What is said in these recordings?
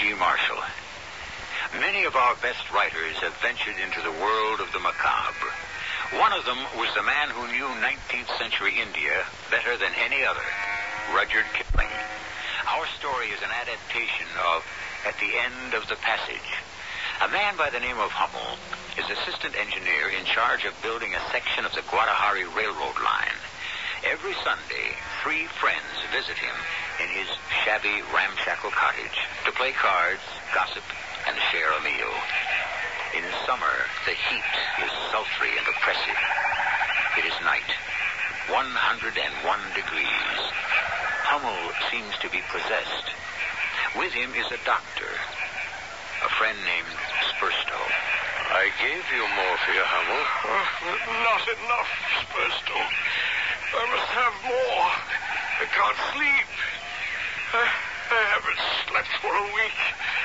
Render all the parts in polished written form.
G. Marshall. Many of our best writers have ventured into the world of the macabre. One of them was the man who knew 19th century India better than any other, Rudyard Kipling. Our story is an adaptation of At the End of the Passage. A man by the name of Hummel is assistant engineer in charge of building a section of the Guadalajara Railroad line. Every Sunday, 3 friends visit him in his shabby, ramshackle cottage to play cards, gossip, and share a meal. In summer, the heat is sultry and oppressive. It is night, 101 degrees. Hummel seems to be possessed. With him is a doctor, a friend named Spurstow. I gave you morphia, Hummel. Not enough, Spurstow. I must have more. I can't sleep. I haven't slept for a week.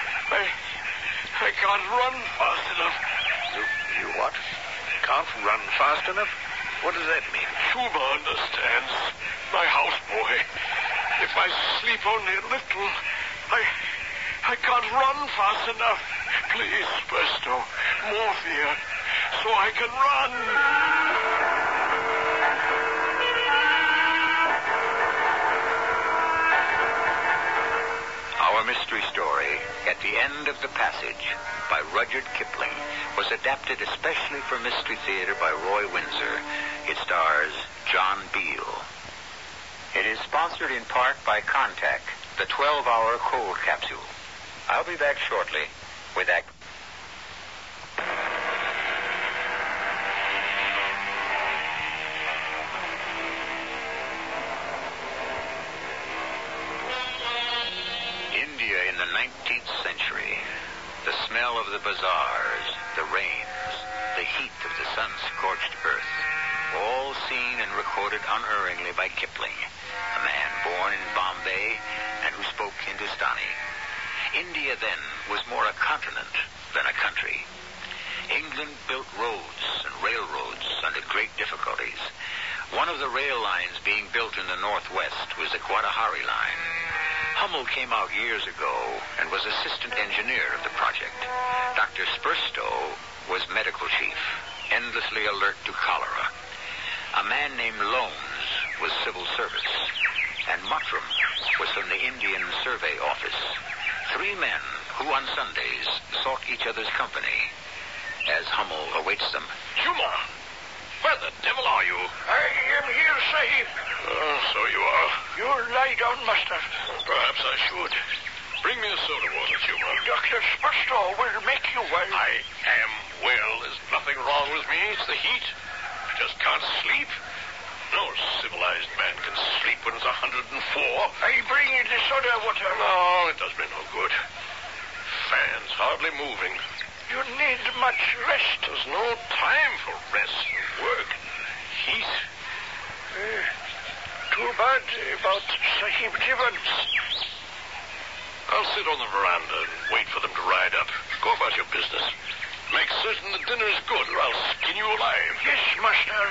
I can't run fast enough. You what? Can't run fast enough? What does that mean? Tuba understands. My houseboy. If I sleep only a little, I can't run fast enough. Please, Spurstow, morphia, so I can run. Our mystery story, At the End of the Passage, by Rudyard Kipling, was adapted especially for Mystery Theater by Roy Windsor. It stars John Beale. It is sponsored in part by Contact, the 12-hour cold capsule. I'll be back shortly with Act... India in the 19th century. The smell of the bazaars, the rains, the heat of the sun-scorched earth, all seen and recorded unerringly by Kipling, a man born in Bombay and who spoke Hindustani. India then was more a continent than a country. England built roads and railroads under great difficulties. One of the rail lines being built in the northwest was the Guadalajara line. Hummel came out years ago and was assistant engineer of the project. Dr. Spurstow was medical chief, endlessly alert to cholera. A man named Lones was civil service, and Mottram was from the Indian Survey Office. 3 men who on Sundays sought each other's company as Hummel awaits them. Juma, where the devil are you? I am here, Sahib. Oh, so you are. You lie down, master. Perhaps I should. Bring me a soda water, Juma. Dr. Spurstow will make you well. I am well. There's nothing wrong with me. It's the heat. I just can't sleep. No civilized man can sleep when it's 104. I bring you the soda water. No, it does me no good. Fan's hardly moving. You need much rest. There's no time for rest and work. Heat. Too bad about Sahib Jivans. I'll sit on the veranda and wait for them to ride up. Go about your business. Make certain the dinner's good, or I'll skin you alive. Yes, master.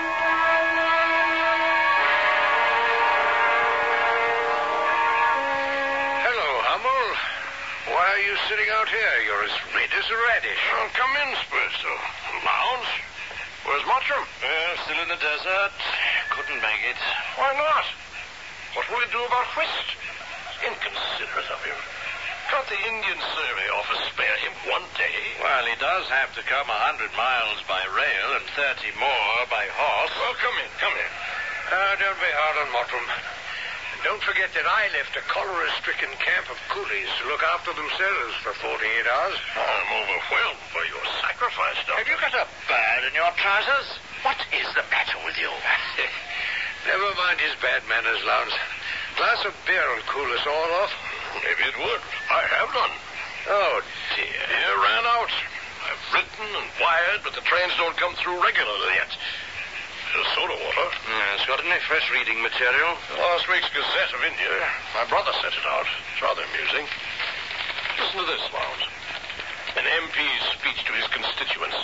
Hello, Hummel. Why are you sitting out here? You're as red as a radish. Well, come in, Spurstow. Lounge. Where's Mottram? Still in the desert. Couldn't make it. Why not? What will he do about Whist? Inconsiderate of him. Can't the Indian Survey Office spare him 1 day? Well, he does have to come 100 miles by rail and 30 more by horse. Well, come in. Don't be hard on Mottram. And don't forget that I left a cholera-stricken camp of coolies to look after themselves for 48 hours. I'm overwhelmed by your sacrifice, Doctor. Have you got a bird in your trousers? What is the matter with you? Never mind his bad manners, Lowndes. Glass of beer will cool us all off. Maybe it would. I have none. Oh, dear. It ran out. I've written and wired, but the trains don't come through regularly yet. There's soda water. It's got any fresh reading material? Last week's Gazette of India. My brother sent it out. It's rather amusing. Listen to this, Lowndes. An MP's speech to his constituents.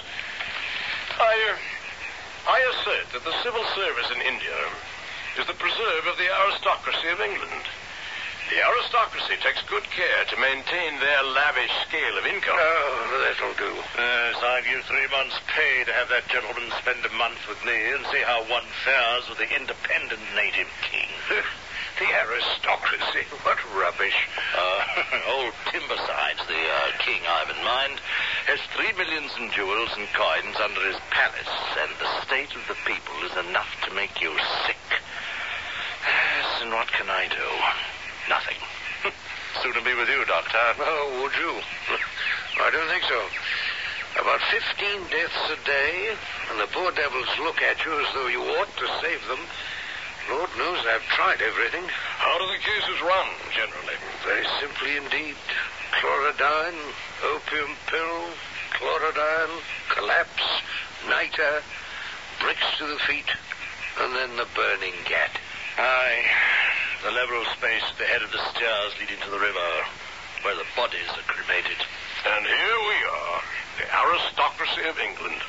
I assert that the civil service in India is the preserve of the aristocracy of England. The The aristocracy takes good care to maintain their lavish scale of income. Oh, that'll do. Yes, I'll give 3 months' pay to have that gentleman spend a month with me and see how one fares with the independent native king. The aristocracy. What rubbish. Old Timbersides, the king I've in mind, has 3 millions in jewels and coins under his palace, and the state of the people is enough to make you sick. Yes, and what can I do? Nothing. Soon to be with you, Doctor. Oh, would you? I don't think so. About 15 deaths a day, and the poor devils look at you as though you ought to save them. Lord knows I've tried everything. How do the cases run, generally? Very simply indeed. Chlorodyne, opium pill, chlorodyne, collapse, niter, bricks to the feet, and then the burning gat. Aye. The level space at the head of the stairs leading to the river, where the bodies are cremated. And here we are, the aristocracy of England.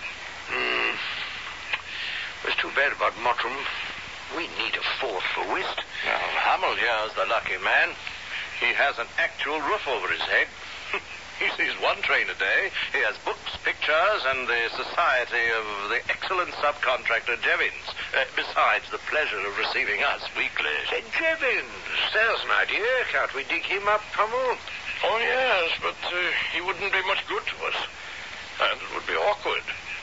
It's too bad about Mottram. We need a fourth for whist. Now, Hamel here is the lucky man. He has an actual roof over his head. He sees 1 train a day. He has books, pictures, and the society of the excellent subcontractor Jevons, besides the pleasure of receiving us weekly. Jevons, there's an idea. Can't we dig him up, Hummel? Oh, yes, but he wouldn't be much good to us. And it would be awkward.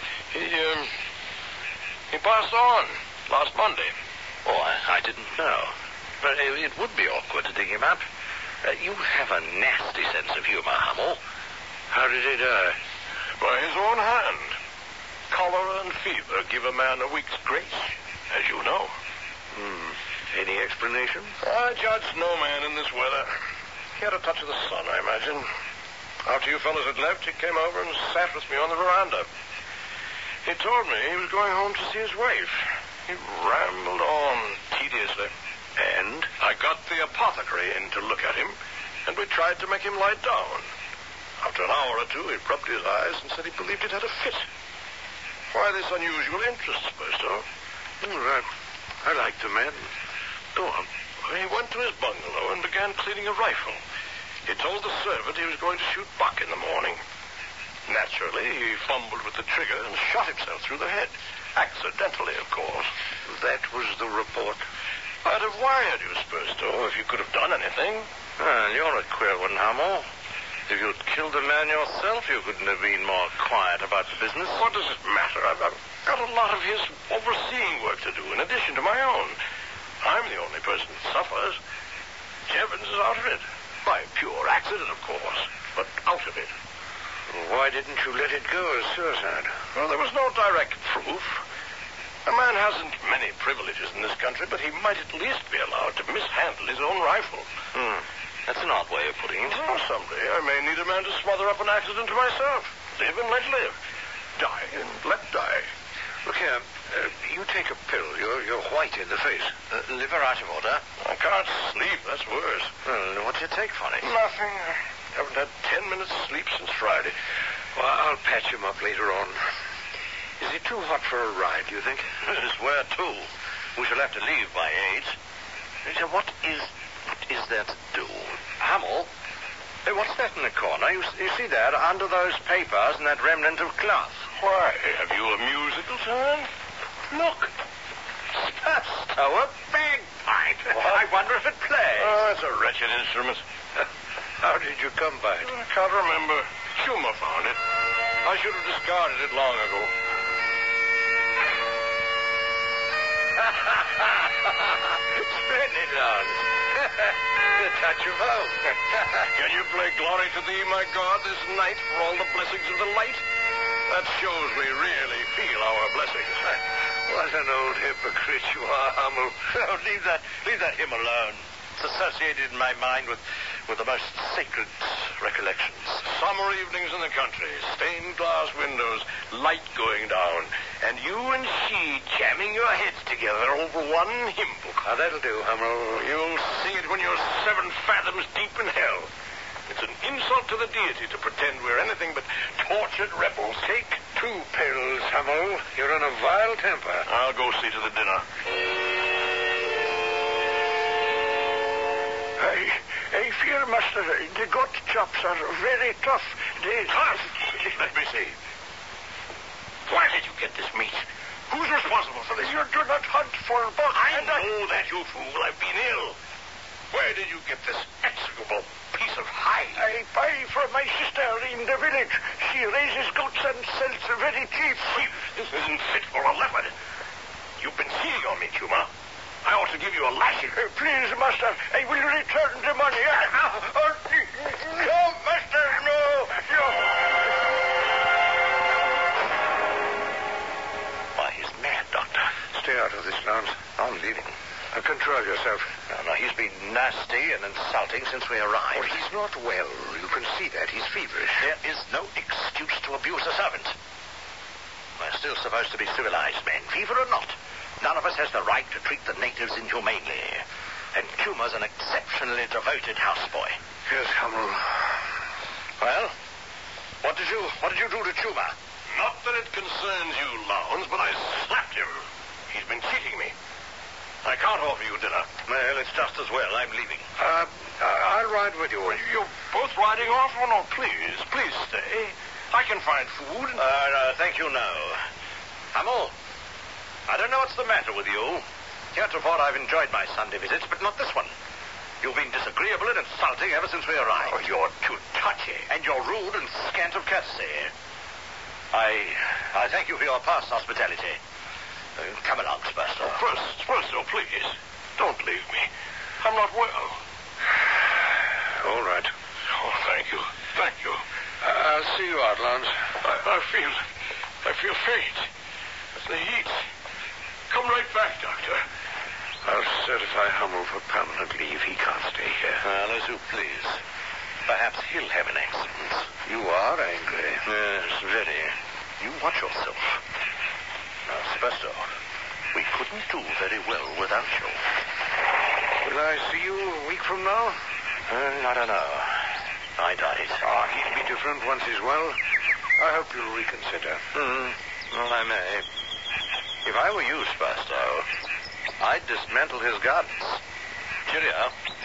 He passed on last Monday. Oh, I didn't know. But it would be awkward to dig him up. You have a nasty sense of humor, Hummel. How did he die? By his own hand. Cholera and fever give a man a week's grace, as you know. Any explanation? I judge no man in this weather. He had a touch of the sun, I imagine. After you fellows had left, he came over and sat with me on the veranda. He told me he was going home to see his wife. He rambled on tediously. And? I got the apothecary in to look at him, and we tried to make him lie down. After an hour or two, he rubbed his eyes and said he believed he'd had a fit. Why this unusual interest, Spurstow? I like the man. Go on. He went to his bungalow and began cleaning a rifle. He told the servant he was going to shoot buck in the morning. Naturally, he fumbled with the trigger and shot himself through the head. Accidentally, of course. That was the report. I'd have wired you, Spurstow, if you could have done anything. Well, you're a queer one, Hummel. If you'd killed the man yourself, you couldn't have been more quiet about the business. What does it matter? I've got a lot of his overseeing work to do, in addition to my own. I'm the only person that suffers. Jevons is out of it. By pure accident, of course, but out of it. Why didn't you let it go as suicide? Well, there was no direct proof. A man hasn't many privileges in this country, but he might at least be allowed to mishandle his own rifle. That's an odd way of putting it. Well, someday I may need a man to smother up an accident to myself. Live and let live. Die and let die. Look here, you take a pill. You're white in the face. Liver out of order. I can't sleep. That's worse. Well, what do you take for it? Nothing. I haven't had 10 minutes sleep since Friday. Well, I'll patch him up later on. Is it too hot for a ride, do you think? Where to? We shall have to leave by 8. What is there to do? Hummel? Hey, what's that in the corner? You see that? Under those papers and that remnant of cloth. Why, have you a musical turn? Look. Spurstow, a bagpipe. I wonder if it plays. Oh, it's a wretched instrument. How did you come by it? I can't remember. Humor found it. I should have discarded it long ago. Splendid, Lance. A touch of home. Can you play Glory to Thee, my God, this night for all the blessings of the light? That shows we really feel our blessings. What an old hypocrite you are, Hummel. Oh, leave that hymn alone. It's associated in my mind with the most sacred recollections. Summer evenings in the country, stained glass windows, light going down, and you and she jamming your heads together over one hymn book. Now, that'll do, Hummel. You'll see it when you're 7 fathoms deep in hell. It's an insult to the deity to pretend we're anything but tortured rebels. Take 2 pills, Hummel. You're in a vile temper. I'll go see to the dinner. Dear master, the goat chops are very tough. Tough? Let me see. Where did you get this meat? Who's responsible for this? You do not hunt for buck. I know that, you fool. I've been ill. Where did you get this execrable piece of hide? I buy from my sister in the village. She raises goats and sells very cheap. This isn't fit for a leopard. You've been cheating on me, Chuma. I ought to give you a lashing. Please, master, I will return the money. No, master, no. Why, he's mad, Doctor. Stay out of this, Lance. I'm leaving. Control yourself. No, he's been nasty and insulting since we arrived. Well, he's not well. You can see that. He's feverish. There is no excuse to abuse a servant. We're still supposed to be civilized men, fever or not. None of us has the right to treat the natives inhumanely. And Chuma's an exceptionally devoted houseboy. Yes, Hummel. Well, what did you do to Chuma? Not that it concerns you, Lowndes, but I slapped him. He's been cheating me. I can't offer you dinner. Well, it's just as well. I'm leaving. I'll ride with you. You're both riding off? Oh, no, please stay. I can find food. Thank you, no. Hummel, I don't know what's the matter with you. Heretofore, I've enjoyed my Sunday visits, but not this one. You've been disagreeable and insulting ever since we arrived. Oh, you're too touchy. And you're rude and scant of courtesy. I thank you for your past hospitality. Come along, Spurstow. Spurstow, please. Don't leave me. I'm not well. All right. Oh, thank you. I'll see you out, Lance. I feel faint. The heat. Come right back, Doctor. I'll certify Hummel for permanent leave. He can't stay here. Well, as you please. Perhaps he'll have an accident. You are angry. Yes, very. You watch yourself. Now, Spurstow, we couldn't do very well without you. Will I see you a week from now? I don't know. I doubt it. He'll be different once he's well. I hope you'll reconsider. Well, I may. If I were you, Spurstow, I'd dismantle his gardens. Cheerio.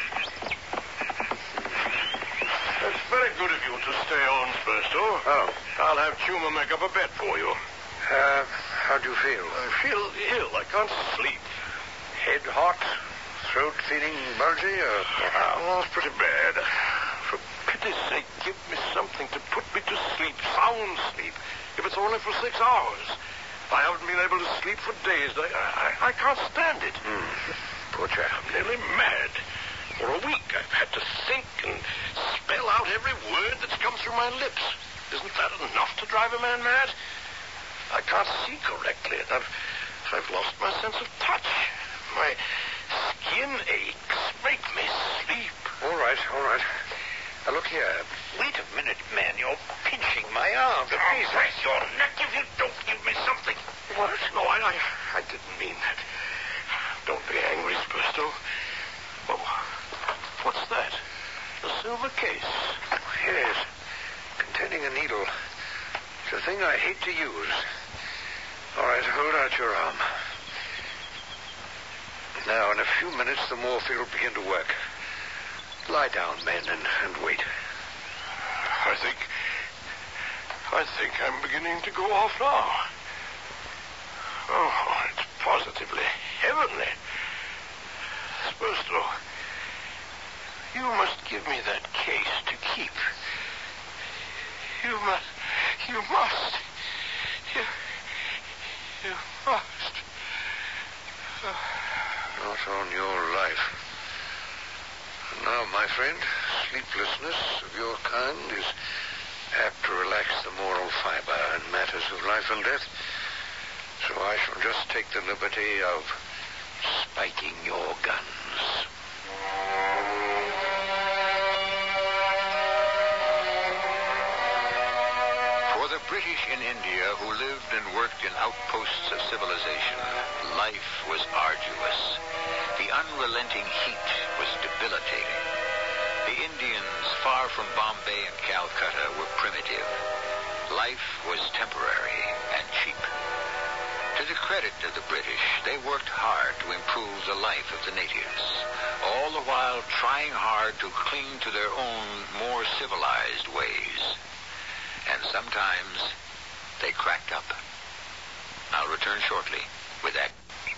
It's very good of you to stay on, Spurstow. Oh. I'll have Chuma make up a bed for you. How do you feel? I feel ill. I can't sleep. Head hot? Throat feeling bulgy? Oh, it's pretty bad. For pity's sake, give me something to put me to sleep. Sound sleep. If it's only for 6 hours. I haven't been able to sleep for days. I can't stand it. Poor chap. I'm nearly mad. For a week, I've had to think and spell out every word that's come through my lips. Isn't that enough to drive a man mad? I can't see correctly, and I've lost my sense of touch. My skin aches make me sleep. All right. Now, look here. Wait a minute, man. You're pinching my arm. Please, press your neck if you don't give me something. What? No, I didn't mean that. Don't be angry, Spurstow. Oh, what's that? A silver case. Yes. Containing a needle. It's a thing I hate to use. All right, hold out your arm. Now, in a few minutes, the morphine will begin to work. Lie down, men, and wait. I think I'm beginning to go off now. Oh, it's positively heavenly. Spurstow, you must give me that case to keep. You must. You must. Not on your life. And now, my friend, sleeplessness of your kind is apt to relax the moral fiber in matters of life and death. So I shall just take the liberty of spiking your guns. For the British in India who lived and worked in outposts of civilization, life was arduous. The unrelenting heat was debilitating. The Indians, far from Bombay and Calcutta, were primitive. Life was temporary and cheap. To To the credit of the British, they worked hard to improve the life of the natives, all the while trying hard to cling to their own more civilized ways. And sometimes they cracked up. I'll return shortly with that.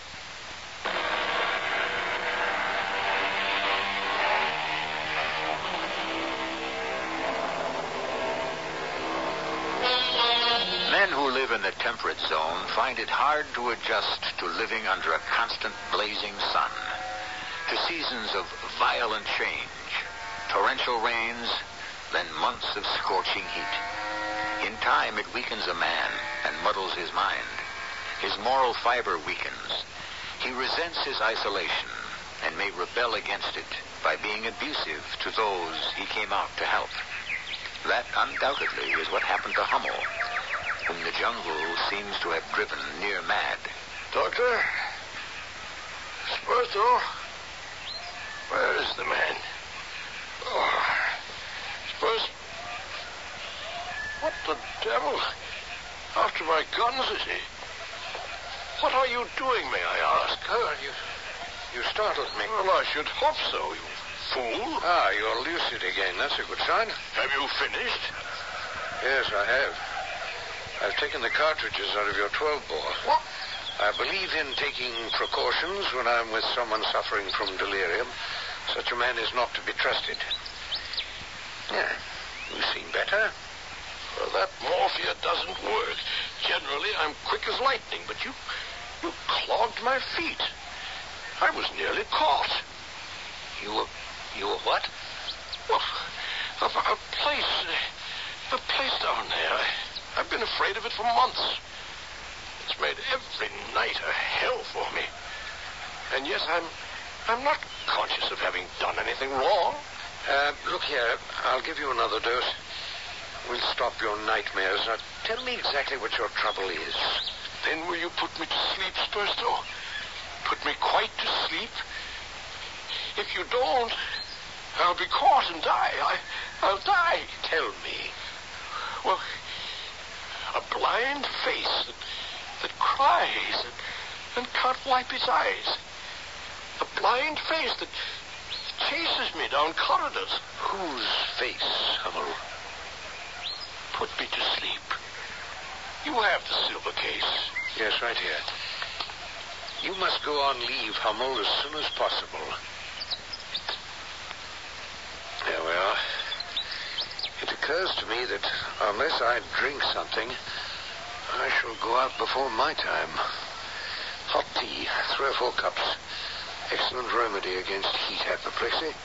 Men who live in the temperate zone find it hard to adjust to living under a constant blazing sun, to seasons of violent change, torrential rains, then months of scorching heat. In time, it weakens a man and muddles his mind. His moral fiber weakens. He resents his isolation and may rebel against it by being abusive to those he came out to help. That undoubtedly is what happened to Hummel, whom the jungle seems to have driven near mad. Doctor? Sperto? Where is the man? Oh, Spurs. What the devil? After my guns, is he? What are you doing, may I ask? Oh, you startled me. Well, I should hope so, you fool. Ah, you're lucid again. That's a good sign. Have you finished? Yes, I have. I've taken the cartridges out of your 12-bore. What? I believe in taking precautions when I'm with someone suffering from delirium. Such a man is not to be trusted. Yeah, you seem better. Well, that morphia doesn't work. Generally, I'm quick as lightning, but you clogged my feet. I was nearly caught. You were what? Well, a place down there. I've been afraid of it for months. It's made every night a hell for me. And yet I'm not conscious of having done anything wrong. Look here, I'll give you another dose. We'll stop your nightmares. Now, tell me exactly what your trouble is. Then will you put me to sleep, Spurstow? Put me quite to sleep? If you don't, I'll be caught and die. I'll die. Tell me. Well, a blind face that cries and can't wipe its eyes. A blind face that chases me down corridors. Whose face, Hummel? Put me to sleep. You have the silver case. Yes, right here. You must go on leave, Hummel, as soon as possible. There we are. It occurs to me that unless I drink something, I shall go out before my time. Hot tea, 3 or 4 cups. Excellent remedy against heat apoplexy.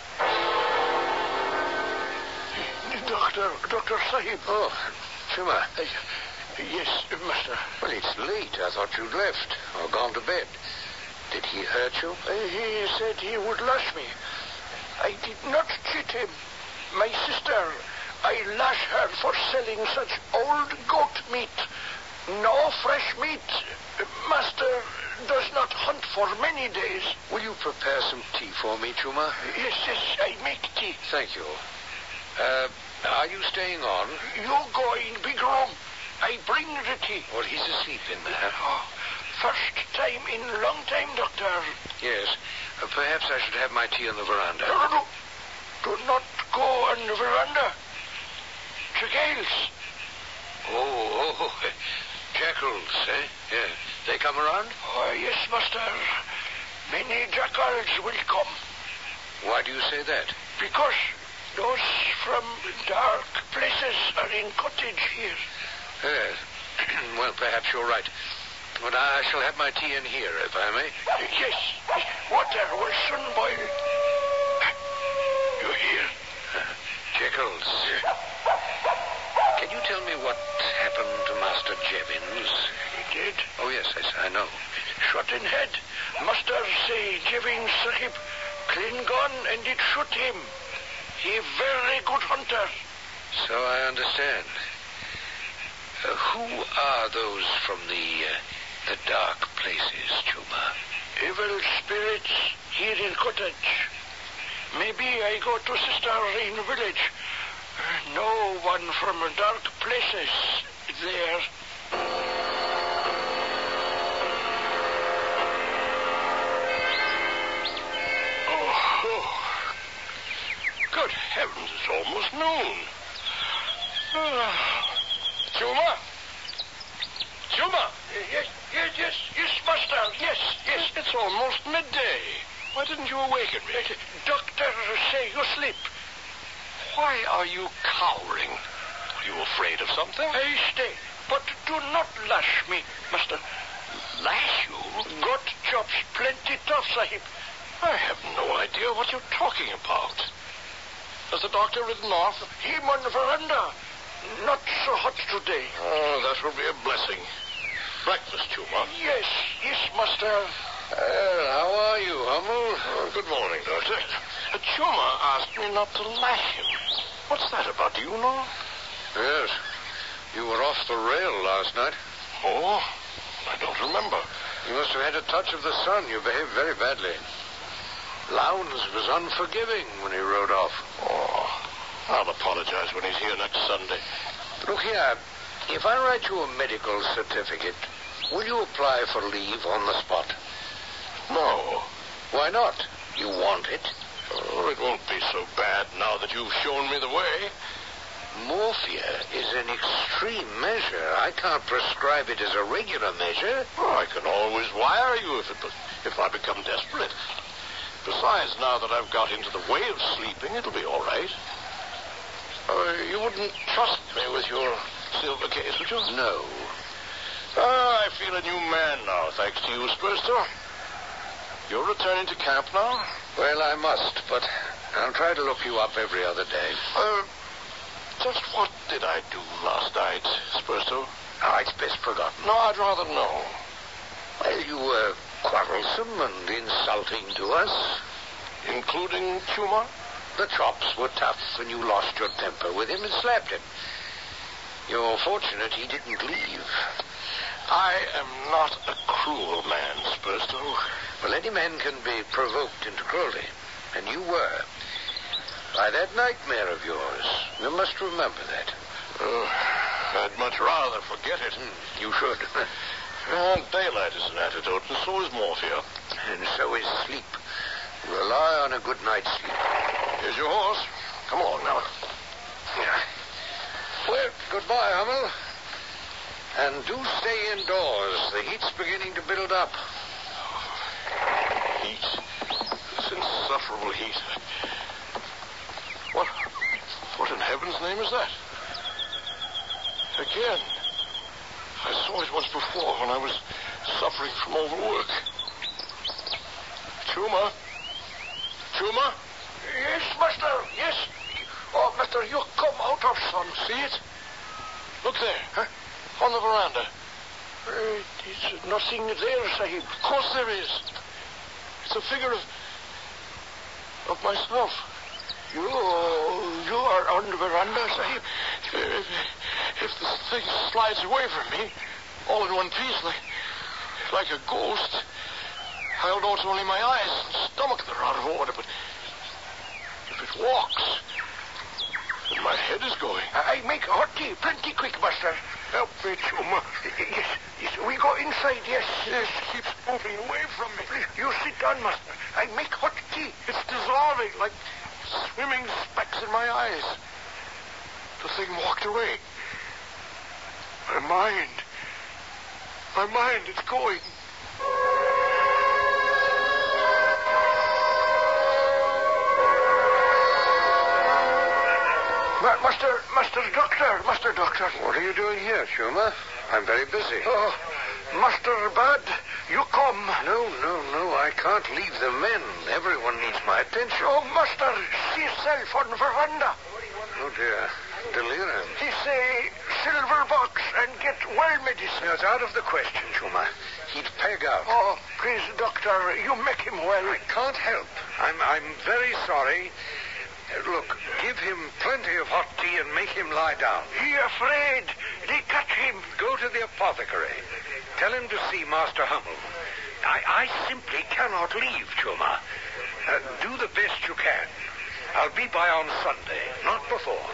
Dr. Sahib. Oh, Chuma. Yes, master. Well, it's late. I thought you'd left or gone to bed. Did he hurt you? He said he would lash me. I did not cheat him. My sister, I lash her for selling such old goat meat. No fresh meat. Master does not hunt for many days. Will you prepare some tea for me, Chuma? Yes, I make tea. Thank you. Are you staying on? You go in big room. I bring the tea. Well, he's asleep in there. Oh, first time in long time, doctor. Yes. Perhaps I should have my tea on the veranda. No. Do not go on the veranda. Jackals. Oh, jackals, eh? Yeah. They come around? Oh, yes, master. Many jackals will come. Why do you say that? Because those from dark places are in cottage here. Yes. Well, perhaps you're right. But I shall have my tea in here, if I may. Yes. Water will soon boil. You hear? Jackals. Can you tell me what happened to Master Jevons? He did. Oh, yes, I know. Shot in head. Master say Jevons Sahib clean gun and it shoot him. He very good hunter. So I understand. Who are those from the dark places, Chuma? Evil spirits here in cottage. Maybe I go to sister in village. No one from dark places there. Good heavens, it's almost noon. Chuma? Chuma? Yes, master. Yes. It's almost midday. Why didn't you awaken me? Doctor say you sleep. Why are you cowering? Are you afraid of something? I stay, but do not lash me, master. Lash you? Got chops plenty tough, Sahib. I have no idea what you're talking about. Has the doctor ridden off? Him on the veranda. Not so hot today. Oh, that will be a blessing. Breakfast, Chuma. Yes, master. How are you, Hummel? Oh, good morning, Doctor. Chuma asked me not to lash him. What's that about? Do you know? Yes. You were off the rail last night. Oh, I don't remember. You must have had a touch of the sun. You behaved very badly. Lowndes was unforgiving when he rode off. Oh, I'll apologize when he's here next Sunday. Look here. If I write you a medical certificate, will you apply for leave on the spot? No. Why not? You want it? Oh, it won't be so bad now that you've shown me the way. Morphia is an extreme measure. I can't prescribe it as a regular measure. Oh, I can always wire you if I become desperate. Besides, now that I've got into the way of sleeping, it'll be all right. You wouldn't trust me with your silver case, would you? No. I feel a new man now, thanks to you, Spurster. You're returning to camp now? Well, I must, but I'll try to look you up every other day. Just what did I do last night, Spurster? Oh, it's best forgotten. No, I'd rather know. Well, you were quarrelsome and insulting to us. Including Chuma? The chops were tough, and you lost your temper with him and slapped him. You're fortunate he didn't leave. I am not a cruel man, Spurster. Well, any man can be provoked into cruelty, and you were. By that nightmare of yours. You must remember that. I'd much rather forget it. You should. Daylight is an antidote, and so is morphia. And so is sleep. Rely on a good night's sleep. Here's your horse. Come along now. Yeah. Well, goodbye, Hummel. And do stay indoors. The heat's beginning to build up. Heat. This insufferable heat. What in heaven's name is that? Again. I saw it once before when I was suffering from overwork. Chuma? Chuma? Yes, master. Yes. Oh, master, you come out of sun. See it? Look there. Huh? On the veranda. There's nothing there, Sahib. Of course there is. It's a figure of myself. You are on the veranda, Sahib. If this thing slides away from me, all in one piece, like a ghost, I'll know it's only my eyes and stomach that are out of order. But if it walks, then my head is going. I make hot tea plenty quick, master. Help me, Chuma. Yes, we go inside, yes. Yes, it keeps moving away from me. Please, you sit down, master. I make hot tea. It's dissolving like swimming specks in my eyes. The thing walked away. My mind, it's going. Master Doctor. What are you doing here, Chuma? I'm very busy. Oh, Master Bad, you come. No, I can't leave the men. Everyone needs my attention. Oh, Master, see yourself on the veranda. Oh, dear. Delirium. He say silver box and get well medicine. No, it's out of the question, Chuma. He'd peg out. Oh, please, Doctor, you make him well. I can't help. I'm very sorry. Look, give him plenty of hot tea and make him lie down. He afraid. They catch him. Go to the apothecary. Tell him to see Master Hummel. I simply cannot leave, Chuma. Do the best you can. I'll be by on Sunday, not before.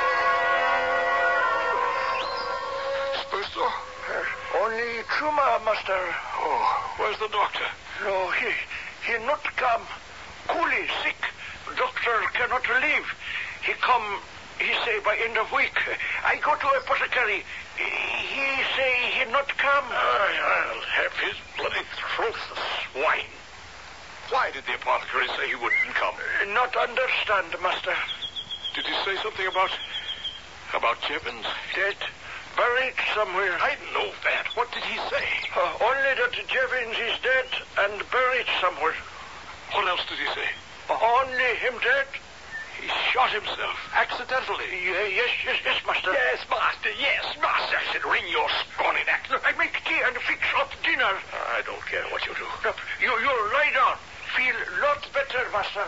Spurster? Only Chuma, master. Oh, where's the doctor? No, he not come. Coolie, sick. Doctor cannot leave. He come, he say, by end of week. I go to apothecary. He say he not come. I'll have his bloody throat, the swine. Why did the apothecary say he wouldn't come? Not understand, master. Did he say something about Jevons? Dead. Buried somewhere. I know that. What did he say? Only that Jevons is dead and buried somewhere. What else did he say? Only him dead. He shot himself accidentally. Yes, master. Yes, master. I said, ring your scrawny neck. I make tea and fix up dinner. I don't care what you do. You lie down. Feel lot better, master.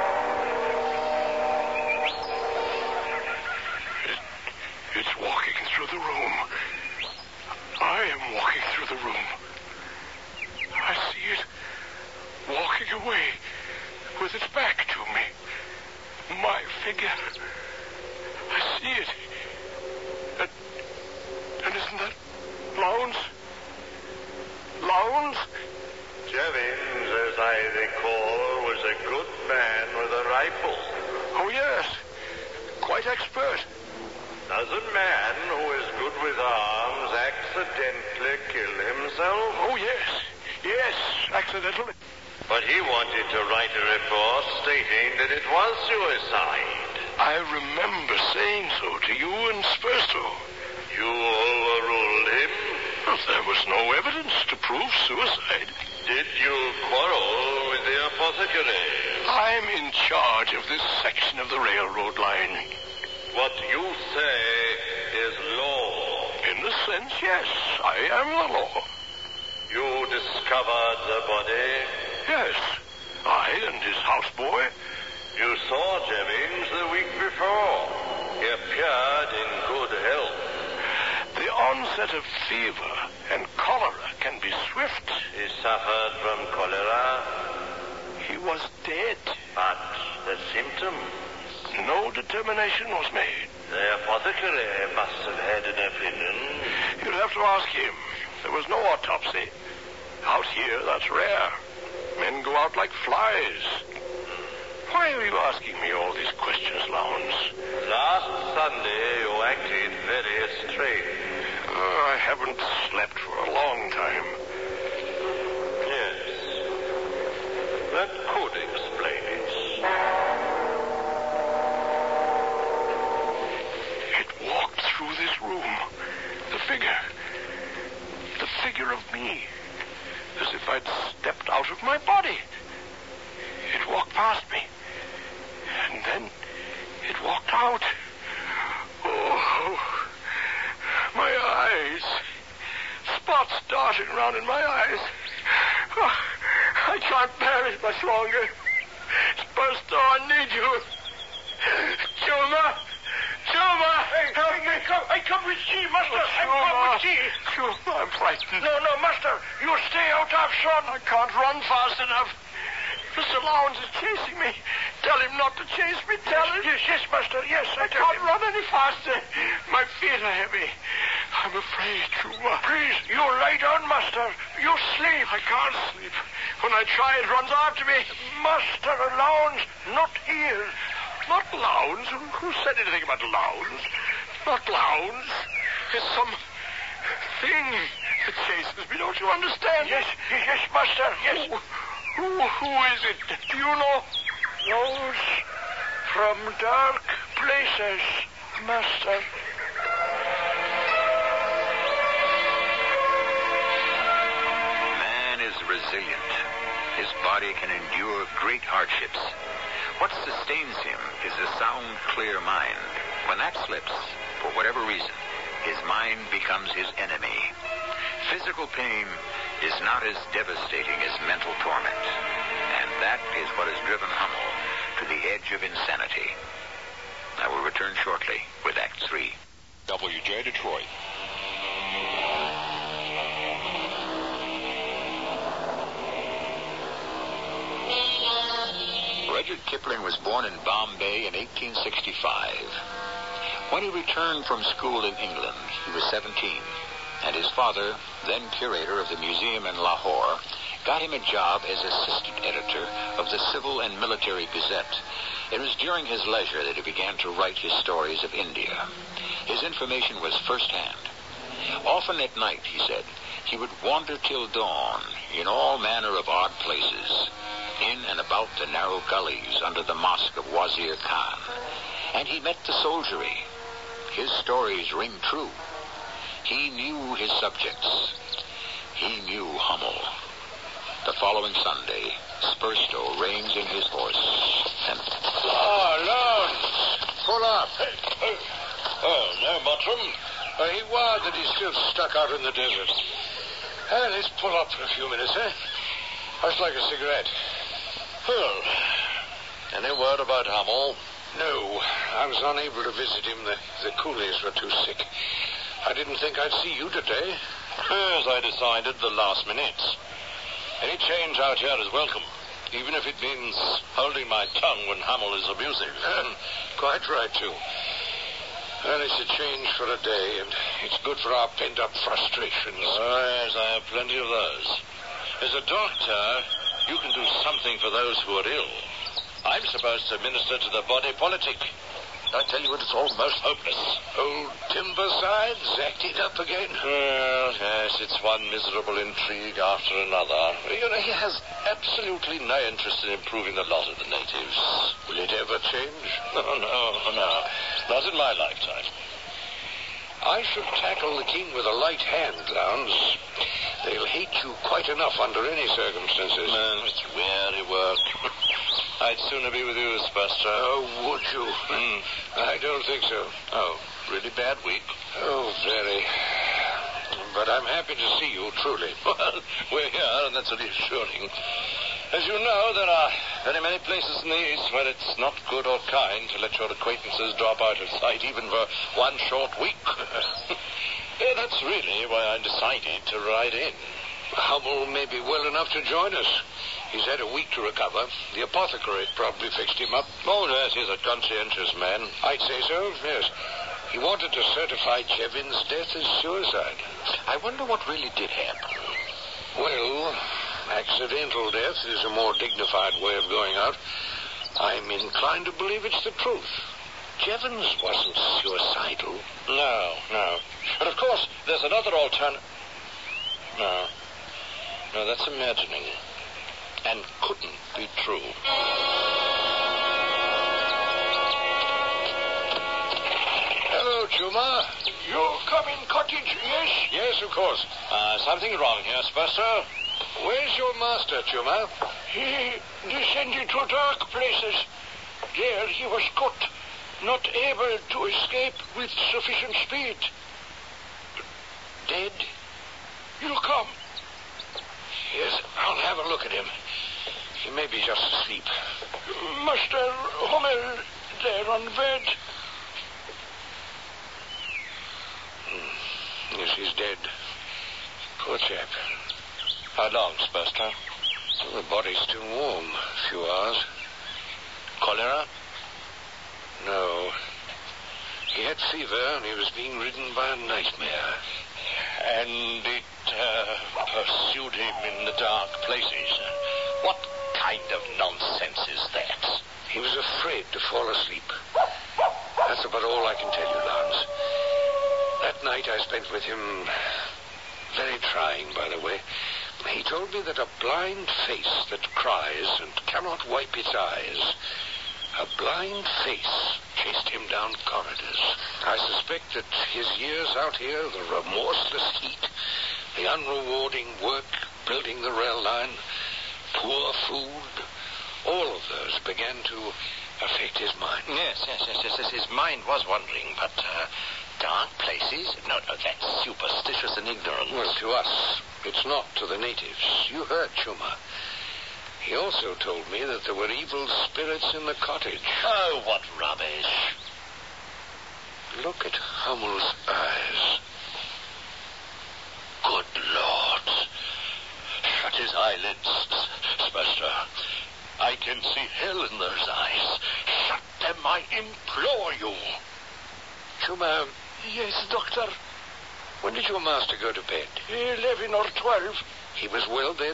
It's walking through the room. I am walking through the room. I see it walking away with its back to me. My figure. I see it. And isn't that Lowndes? Lowndes? Jevons, as I recall, was a good man with a rifle. Oh, yes. Quite expert. Does a man who is good with arms accidentally kill himself? Oh, yes. Yes, accidentally. But he wanted to write a report stating that it was suicide. I remember saying so to you and Spurstow. You overruled him? There was no evidence to prove suicide. Did you quarrel with the apothecary? I'm in charge of this section of the railroad line. What you say is law. In a sense, yes, I am the law. You discovered the body? Yes, I and his houseboy. You saw Jevons the week before. He appeared in good health. The onset of fever and cholera can be swift. He suffered from cholera? He was dead. But the symptoms? No determination was made. The apothecary must have had an opinion. You'll have to ask him. There was no autopsy. Out here, that's rare. Men go out like flies. Why are you asking me all these questions, Lowndes? Last Sunday, you acted very strange. I haven't slept for a long time. Yes. That could explain it. It walked through this room. The figure of me. As if I'd stepped out of my body. It walked past me. And then it walked out. Oh, my eyes. Spots darting around in my eyes. Oh, I can't bear it much longer. Spurstow, I need you. Chuma! Help me! I come with tea, master. I come with tea. Chuma, I'm frightened. No, master. You stay out of sun. I can't run fast enough. Mr. Lowndes is chasing me. Tell him not to chase me. Tell him. Yes, master. Yes, I can't run any faster. My feet are heavy. I'm afraid, Chuma. Please, you lie down, master. You sleep. I can't sleep. When I try, it runs after me. Master Lowndes, not here. Not Lowndes? Who said anything about Lowndes? Not Lowndes. It's some thing that chases me. Don't you understand? Yes, master. Yes. Who is it? Do you know? Those from dark places, master. Man is resilient. His body can endure great hardships. What sustains him is a sound, clear mind. When that slips, for whatever reason, his mind becomes his enemy. Physical pain is not as devastating as mental torment. And that is what has driven Hummel to the edge of insanity. I will return shortly with Act 3. WJ Detroit. Rudyard Kipling was born in Bombay in 1865. When he returned from school in England, he was 17. and his father, then curator of the museum in Lahore, got him a job as assistant editor of the Civil and Military Gazette. It was during his leisure that he began to write his stories of India. His information was first-hand. Often at night, he said, he would wander till dawn in all manner of odd places, in and about the narrow gullies under the mosque of Wazir Khan. And he met the soldiery. His stories ring true. He knew his subjects. He knew Hummel. The following Sunday, Spurstow reins in his horse and... Oh, Lawrence, pull up. Oh, no, Mottram. He wired that he's still stuck out in the desert. Let's pull up for a few minutes, eh? I'd like a cigarette. Well, any word about Hummel? No, I was unable to visit him. The coolies were too sick. I didn't think I'd see you today. As I decided the last minute. Any change out here is welcome, even if it means holding my tongue when Hummel is abusive. Quite right, too. Well, it's a change for a day, and it's good for our pent-up frustrations. Oh, yes, I have plenty of those. As a doctor, you can do something for those who are ill. I'm supposed to administer to the body politic. I tell you, it's almost hopeless. Old Timbersides acting up again? Well, yes, it's one miserable intrigue after another. You know, he has absolutely no interest in improving the lot of the natives. Will it ever change? No. Not in my lifetime. I should tackle the king with a light hand, Lowndes. They'll hate you quite enough under any circumstances. It's weary work. I'd sooner be with you, Spurstow. Oh, would you? I don't think so. Oh, really bad week? Oh, very. But I'm happy to see you, truly. Well, we're here, and that's reassuring. As you know, there are very many places in the East where it's not good or kind to let your acquaintances drop out of sight even for one short week. That's really why I decided to ride in. Hummel may be well enough to join us. He's had a week to recover. The apothecary probably fixed him up. Oh, yes, he's a conscientious man. I'd say so, yes. He wanted to certify Chevin's death as suicide. I wonder what really did happen. Well, accidental death is a more dignified way of going out. I'm inclined to believe it's the truth. Jevons wasn't suicidal. No. But, of course, there's another alternative. No, that's imagining. And couldn't be true. Hello, Chuma. You come in cottage, yes? Yes, of course. Something wrong here, Spurstow. Where's your master, Chuma? He descended to dark places. There he was caught, not able to escape with sufficient speed. Dead? You come. Yes, I'll have a look at him. He may be just asleep. Master Hummel there on bed. Yes, he's dead. Poor chap. How long, Spurstow? Well, the body's still warm. A few hours. Cholera? No. He had fever and he was being ridden by a nightmare. And it pursued him in the dark places. What kind of nonsense is that? He was afraid to fall asleep. That's about all I can tell you, Lance. That night I spent with him, very trying, by the way. He told me that a blind face that cries and cannot wipe its eyes, a blind face chased him down corridors. I suspect that his years out here, the remorseless heat, the unrewarding work building the rail line, poor food, all of those began to affect his mind. Yes. His mind was wandering, but dark places? No, that's superstitious and ignorant. Well, to us, it's not to the natives. You heard Chuma. He also told me that there were evil spirits in the cottage. Oh, what rubbish. Look at Hummel's eyes. Good Lord. Shut his eyelids, Spurstow. I can see hell in those eyes. Shut them, I implore you. Chuma. Yes, doctor. When did your master go to bed? 11 or 12. He was well then?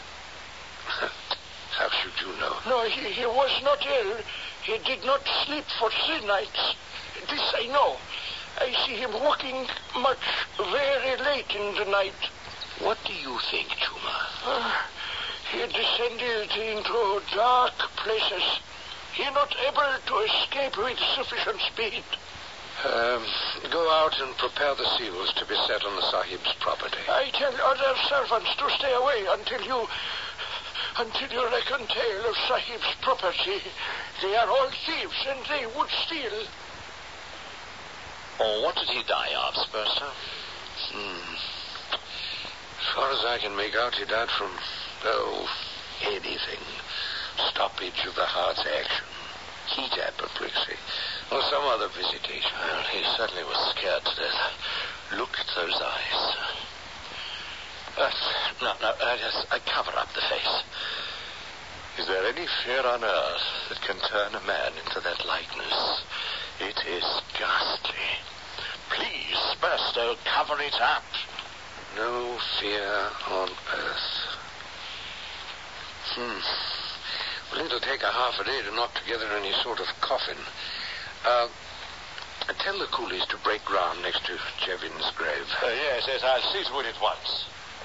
How should you know? No, he was not ill. He did not sleep for 3 nights. This I know. I see him walking much, very late in the night. What do you think, Chuma? He descended into dark places. He not able to escape with sufficient speed. Go out and prepare the seals to be set on the Sahib's property. I tell other servants to stay away until you reckon tale of Sahib's property. They are all thieves, and they would steal. Oh, what did he die of, Spurster? As far as I can make out, he died from, anything. Stoppage of the heart's action. Heat apoplexy. Or some other visitation. Well, he certainly was scared to death. Look at those eyes. Yes, cover up the face. Is there any fear on earth that can turn a man into that likeness? It is ghastly. Please, Spurstow, cover it up. No fear on earth. Well, it'll take a half a day to knock together any sort of coffin. Tell the coolies to break ground next to Chevin's grave. Yes, I'll see to it at once.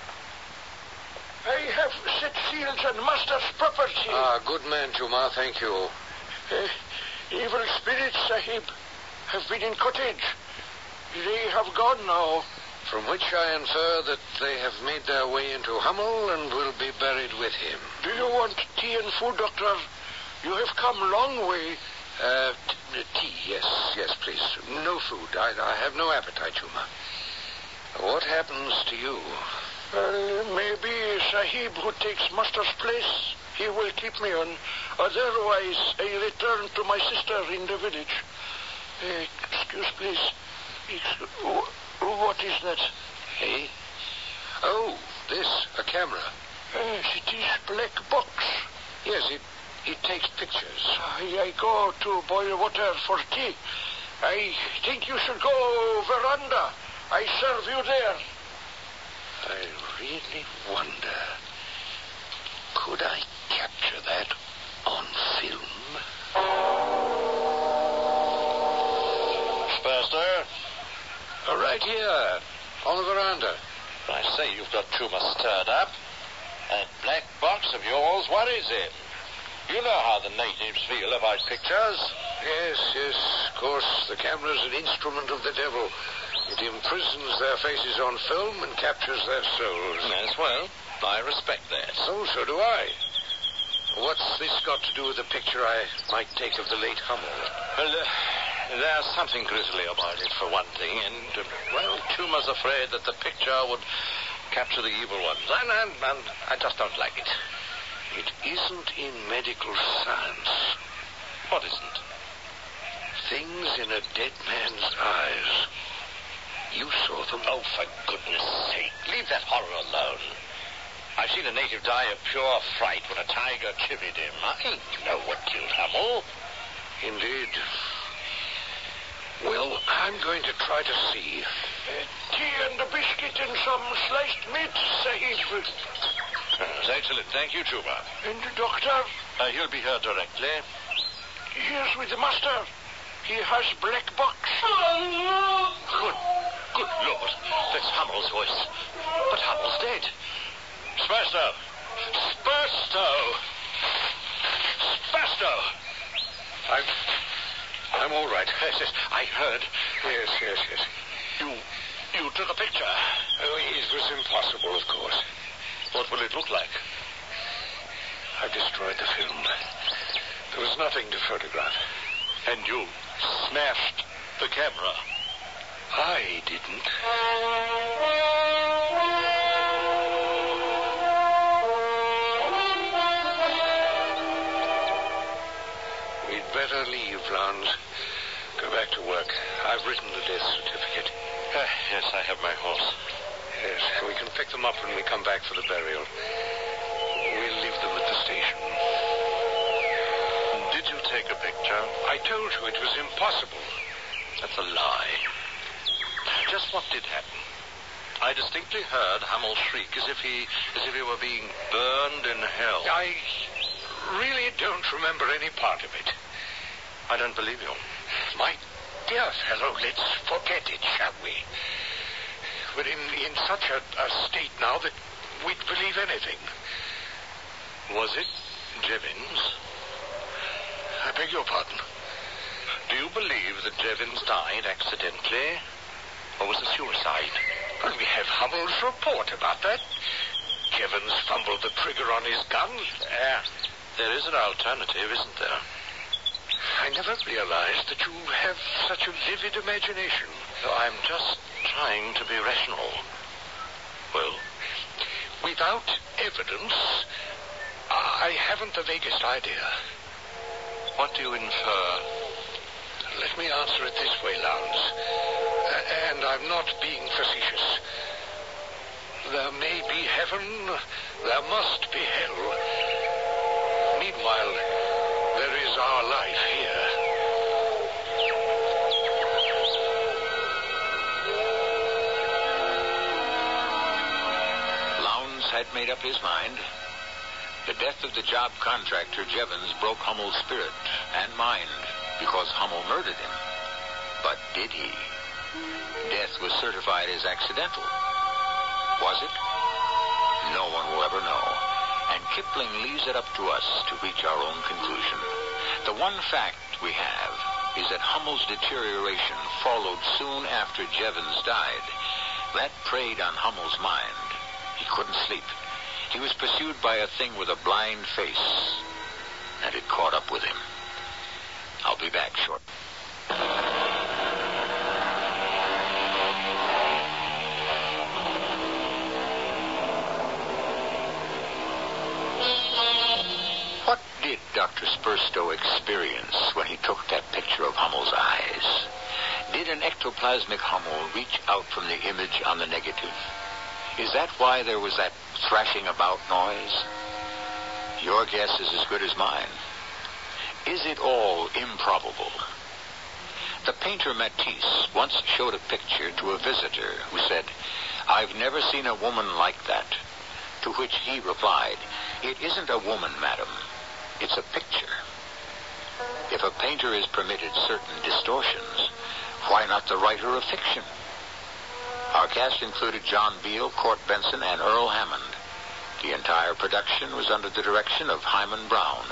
I have set seals on master's property. Good man, Chuma, thank you. Evil spirits, Sahib, have been in cottage. They have gone now. From which I infer that they have made their way into Hummel and will be buried with him. Do you want tea and food, Doctor? You have come a long way. Tea, yes, please. No food. I have no appetite, Chuma. What happens to you? Maybe Sahib, who takes master's place, he will keep me on. Otherwise, I return to my sister in the village. Excuse, please. What is that? Hey? Oh, this, a camera. It is black box. Yes, it takes pictures. I go to boil water for tea. I think you should go veranda. I serve you there. I really wonder, could I capture that on film? Spurster? Right here, on the veranda. I say, you've got Chuma stirred up. That black box of yours, what is it? You know how the natives feel about pictures. Yes, of course, the camera's an instrument of the devil. It imprisons their faces on film and captures their souls. Yes, well, I respect that. Oh, so do I. What's this got to do with the picture I might take of the late Hummel? Well, there's something grisly about it, for one thing, and, Chuma's afraid that the picture would capture the evil ones, and I just don't like it. It isn't in medical science. What isn't? Things in a dead man's eyes. You saw them. Oh, for goodness sake, leave that horror alone. I've seen a native die of pure fright when a tiger chivied him. I know what killed Hummel. Indeed. Well, I'm going to try to see. Tea and a biscuit and some sliced meat, Sahib. That's excellent. Thank you, Chuma. And the doctor? He'll be here directly. Here's with the master. He has black box. Good Lord. That's Hummel's voice. But Hummel's dead. Spurstow! I'm all right. Yes, I heard. Yes. You took a picture. Oh, it was impossible, of course. What will it look like? I've destroyed the film. There was nothing to photograph. And you smashed the camera. I didn't. We'd better leave, Lance. Go back to work. I've written the death certificate. Yes, I have my horse. Yes, we can pick them up when we come back for the burial. We'll leave them at the station. Did you take a picture? I told you it was impossible. That's a lie. Just what did happen? I distinctly heard Hummel shriek as if he were being burned in hell. I really don't remember any part of it. I don't believe you. My dear fellow, let's forget it, shall we? We're in such a state now that we'd believe anything. Was it Jevons? I beg your pardon? Do you believe that Jevons died accidentally? Or was it suicide? Well, we have Hummel's report about that. Jevons fumbled the trigger on his gun. There is an alternative, isn't there? I never realized that you have such a vivid imagination. I'm just trying to be rational. Well, without evidence, I haven't the vaguest idea. What do you infer? Let me answer it this way, Lowndes. And I'm not being facetious. There may be heaven, there must be hell. Meanwhile, there is our life here. Lowndes had made up his mind. The death of the job contractor Jevons broke Hummel's spirit and mind because Hummel murdered him. But did he? Death was certified as accidental. Was it? No one will ever know. And Kipling leaves it up to us to reach our own conclusion. The one fact we have is that Hummel's deterioration followed soon after Jevons died. That preyed on Hummel's mind. He couldn't sleep. He was pursued by a thing with a blind face, and it caught up with him. I'll be back shortly. What did Dr. Spurstow experience when he took that picture of Hummel's eyes? Did an ectoplasmic Hummel reach out from the image on the negative? Is that why there was that thrashing about noise? Your guess is as good as mine. Is it all improbable? The painter Matisse once showed a picture to a visitor who said, "I've never seen a woman like that." To which he replied, "It isn't a woman, madam. It's a picture." If a painter is permitted certain distortions, why not the writer of fiction? Our cast included John Beal, Court Benson, and Earl Hammond. The entire production was under the direction of Hyman Brown.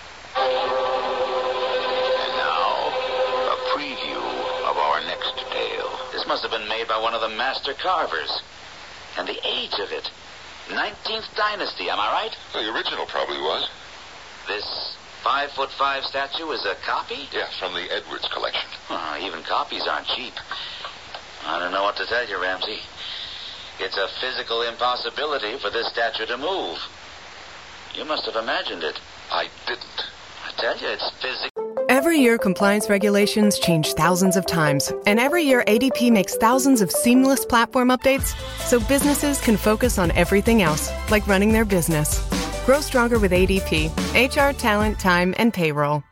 And now, a preview of our next tale. This must have been made by one of the master carvers. And the age of it. 19th dynasty, am I right? Well, the original probably was. This 5'5" statue is a copy? Yeah, from the Edwards collection. Even copies aren't cheap. I don't know what to tell you, Ramsey. It's a physical impossibility for this statue to move. You must have imagined it. I didn't. I tell you, it's physical. Every year, compliance regulations change thousands of times. And every year, ADP makes thousands of seamless platform updates so businesses can focus on everything else, like running their business. Grow stronger with ADP. HR, talent, time, and payroll.